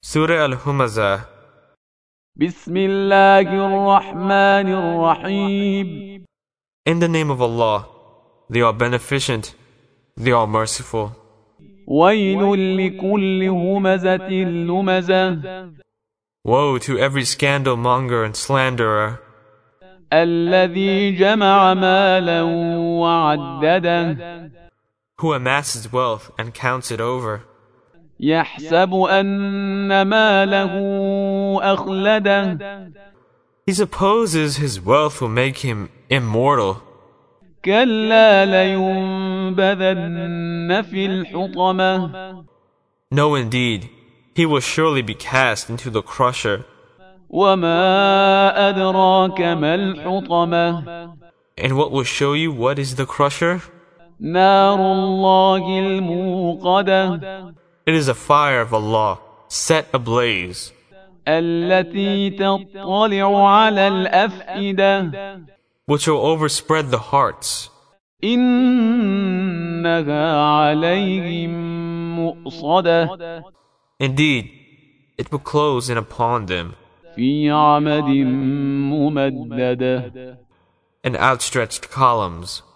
Surah Al-Humazah. بسم الله الرحمن الرحيم. In the name of Allah, the All-Beneficent, the All-Merciful. ويل لكل همزة لمزة Woe to every scandal monger and slanderer, الذي جمع مالا وعدده who amasses wealth and counts it over, يحسب أن ماله أخلده he supposes his wealth will make him immortal. كلا لينبذن في الحطمة No, indeed, he will surely be cast into the crusher. وما أدراك ما الحطمة And what will show you what is the crusher? نار الله الموقدة It is a fire of Allah, set ablaze, التي تطلع على الأفئدة which will overspread the hearts. إنها عليهم مؤصدة Indeed, it will close in upon them, في عمد ممددة and outstretched columns.